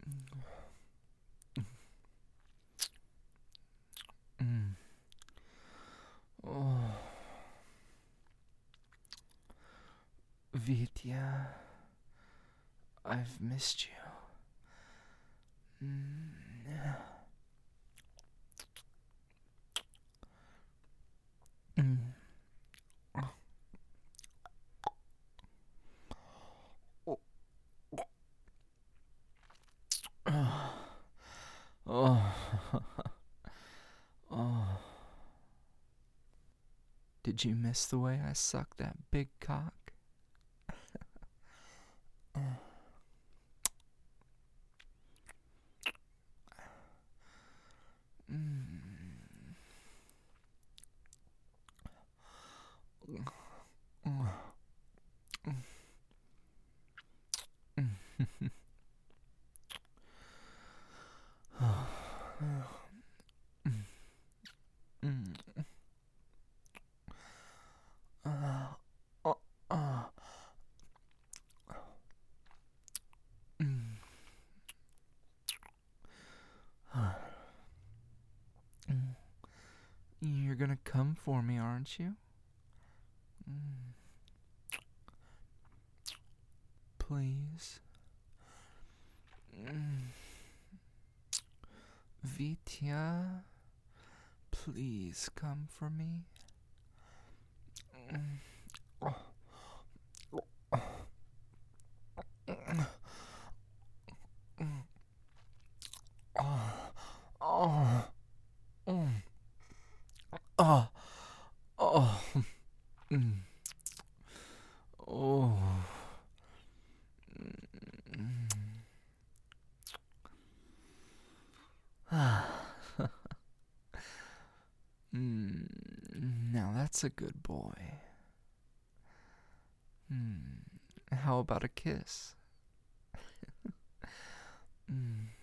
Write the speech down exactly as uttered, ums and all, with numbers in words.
Mm. Oh, Vitya, I've missed you. Mm. Mm. Oh, oh, oh. Did you miss the way I sucked that big cock? Mm. You're gonna come for me, aren't you? Mm. Please. Mm. Vitya, please come for me. Mm. Oh. Oh. Oh. Mm. Oh. Oh. Mm. Oh. Mm. Mm. Now that's a good boy. Hmm. How about a kiss? Mm.